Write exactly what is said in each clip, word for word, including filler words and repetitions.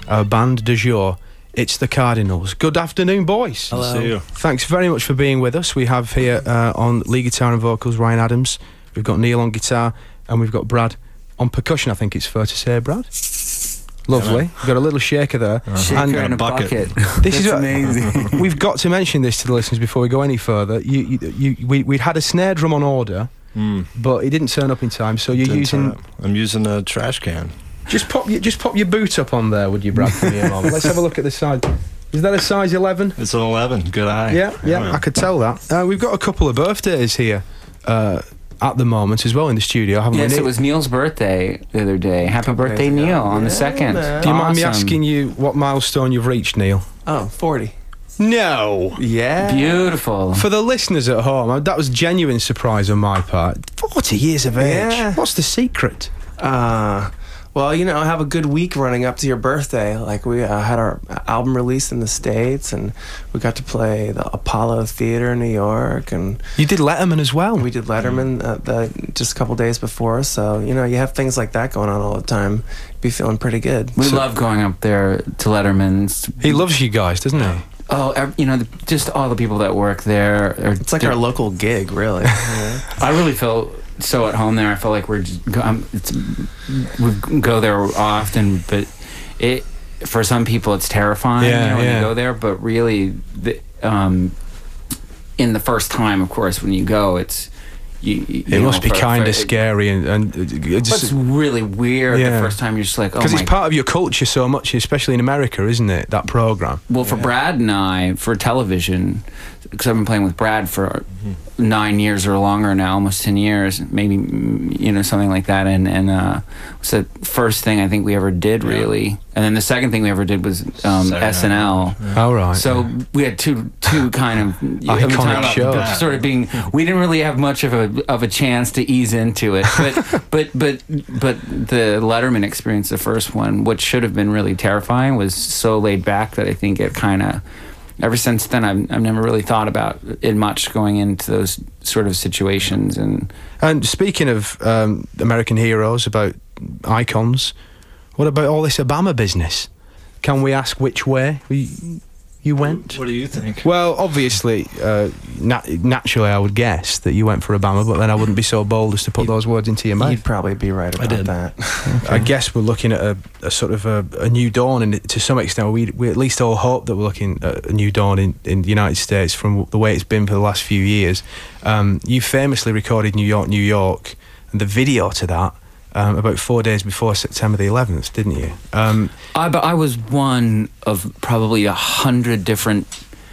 our band du jour. It's the Cardinals. Good afternoon, boys. Hello. See you. Thanks very much for being with us. We have here uh, on lead guitar and vocals Ryan Adams. We've got Neil on guitar, and we've got Brad on percussion. I think it's fair to say, Brad. Lovely. We've got a little shaker there. Uh-huh. Shaker and, and a bucket. bucket. This is amazing. We've got to mention this to the listeners before we go any further. You, you, you, we, we'd had a snare drum on order, mm. but it didn't turn up in time. So you're didn't using. I'm using a trash can. Just pop, your, just pop your boot up on there, would you, Brad? For me a moment. Let's have a look at the size. Is that a size eleven? It's an eleven. Good eye. Yeah, yeah, yeah. I could tell that. Uh, we've got a couple of birthdays here. Uh, At the moment as well in the studio, haven't yes, we? Yes, it was Neil's birthday the other day. Happy birthday, Neil, on the second. Do you mind me asking you what milestone you've reached, Neil? Oh, forty. No. Yeah. Beautiful. For the listeners at home, that was genuine surprise on my part. forty years of age. Yeah. What's the secret? Uh, well, you know, have a good week running up to your birthday. Like, we uh, had our album released in the States, and we got to play the Apollo Theater in New York, and you did Letterman as well. We did Letterman uh, the, just a couple days before. So, you know, you have things like that going on all the time. Be feeling pretty good. We so, love going up there to Letterman's. He loves you guys, doesn't he? Oh, you know, the, just all the people that work there. Are, it's like our local gig, really. Yeah. I really felt so at home there. I felt like we're just, um, it's, we go there often, but it for some people it's terrifying, yeah, you know, when yeah. you go there. But really, the, um, in the first time, of course, when you go, it's you. you it must know, be for, kind for, of scary and and it just, it's really weird yeah. the first time. You're just like, oh, because my it's part of your culture so much, especially in America, isn't it? That program. Well, for yeah. Brad and I, for television, because I've been playing with Brad for mm-hmm. nine years or longer now, almost ten years, maybe, you know, something like that. And and uh, it's the first thing I think we ever did, yeah. really. And then the second thing we ever did was um, S N L. Yeah. Oh, right. So yeah. we had two two kind of iconic shows. Sort of being, we didn't really have much of a of a chance to ease into it. But but but but the Letterman experience, the first one, what should have been really terrifying, was so laid back that I think it kind of. Ever since then, I've, I've never really thought about it much going into those sort of situations. And and speaking of um, American heroes, about icons, what about all this Obama business? Can we ask which way you, you went? What do you think? Well, obviously, uh, nat naturally, I would guess that you went for Obama, but then I wouldn't be so bold as to put you'd, those words into your mouth. You'd probably be right about I did. that. Okay. I guess we're looking at a, a sort of a, a new dawn, and to some extent, we we at least all hope that we're looking at a new dawn in, in the United States from the way it's been for the last few years. Um, you famously recorded New York, New York, and the video to that. Um, about four days before September the eleventh, didn't you? Um, I, but I was one of probably a hundred different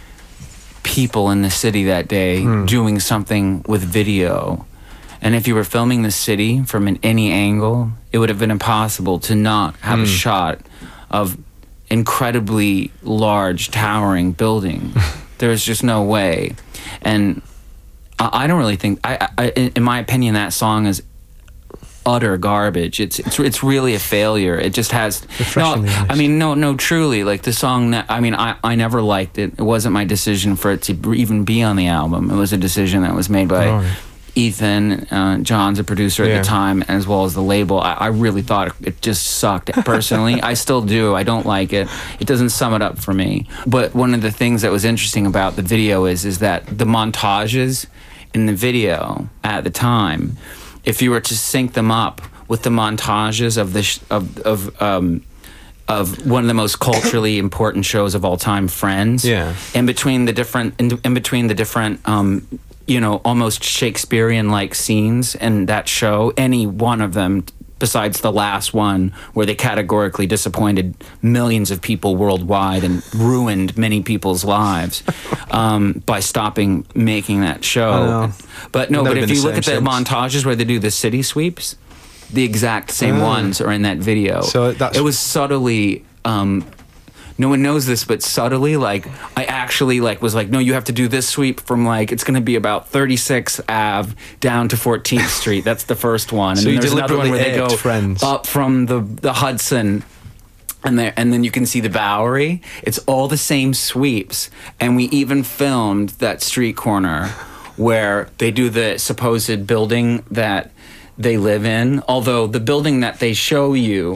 people in the city that day hmm. doing something with video. And if you were filming the city from an, any angle, it would have been impossible to not have hmm. a shot of incredibly large, towering building. There's just no way. And I, I don't really think, I, I, in my opinion, that song is utter garbage. It's it's it's really a failure. It just has no. I mean, no, no. Truly, like the song. I mean, I I never liked it. It wasn't my decision for it to even be on the album. It was a decision that was made by oh. Ethan. Uh, John's a producer at yeah. the time, as well as the label. I, I really thought it, it just sucked. Personally, I still do. I don't like it. It doesn't sum it up for me. But one of the things that was interesting about the video is is that the montages in the video at the time, if you were to sync them up with the montages of the sh of of um, of one of the most culturally important shows of all time, Friends, yeah, in between the different in, in between the different um, you know, almost Shakespearean-like scenes in that show, any one of them, besides the last one where they categorically disappointed millions of people worldwide and ruined many people's lives um, by stopping making that show. But no, but if you look at the since. montages where they do the city sweeps, the exact same oh. ones are in that video. So that's it was subtly. Um, no one knows this, but subtly, like, I actually, like, was like, no, you have to do this sweep from, like, it's going to be about thirty-sixth Avenue down to fourteenth Street. That's the first one. And so then you there's another one where they go friends. up from the, the Hudson, and there, and then you can see the Bowery. It's all the same sweeps. And we even filmed that street corner where they do the supposed building that they live in, although the building that they show you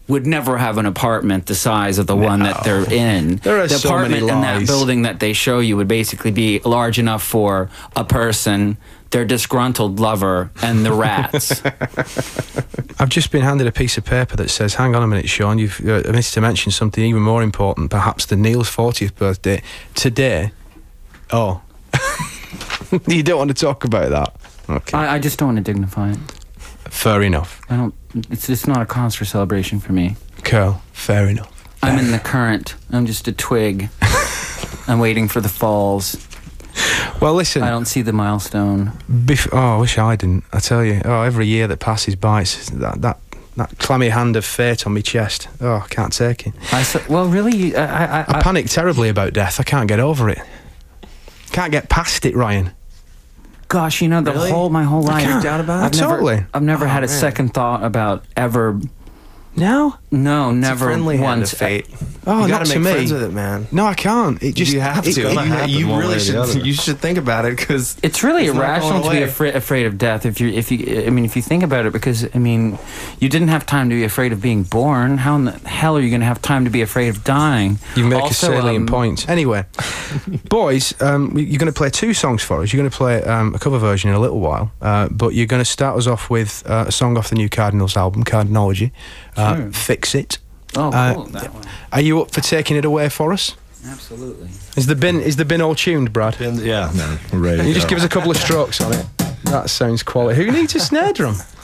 would never have an apartment the size of the one that they're in. There are the so many apartment in that lies. building that they show you would basically be large enough for a person, their disgruntled lover, and the rats. I've just been handed a piece of paper that says, hang on a minute, Sean, you've uh, missed to mention something even more important, perhaps than Neil's fortieth birthday. Today, oh, you don't want to talk about that? Okay. I, I just don't want to dignify it. Fair enough. I don't. It's it's not a cause for celebration for me. Cool. Fair enough. I'm in the current. I'm just a twig. I'm waiting for the falls. Well, listen. I don't see the milestone. Bef- oh, I wish I didn't. I tell you. Oh, every year that passes by, it's that that that clammy hand of fate on my chest. Oh, I can't take it. I s- well, really, you- I, I, I, I panic terribly about death. I can't get over it. Can't get past it, Ryan. Gosh, you know, the Really? whole my whole life. can't. Down about it? I've never, Totally. I've never Oh, had a man. second thought about ever. No. No, It's never a friendly hand once. of fate. Oh, you not gotta to make me. friends with it, man. No, I can't. It just you have it- to. it- gonna You- happen you one really way or the should. other. You should think about it because It's really It's not irrational going to be away. afraid, afraid of death. If you, if you, I mean, if you think about it, because I mean, you didn't have time to be afraid of being born. How in the hell are you going to have time to be afraid of dying? You make Also, a salient um, point. Anyway, boys, um, you're going to play two songs for us. You're going to play um, a cover version in a little while, uh, but you're going to start us off with uh, a song off the new Cardinals album, Cardinology, uh, Sure. Fix It. Oh, Uh, cool, that one. Are you up for taking it away for us? Absolutely. Is the bin is the bin all tuned, Brad? Been- yeah, man. We're ready. Can you to just go. give us a couple of strokes on it? That sounds quality. Who needs a snare drum?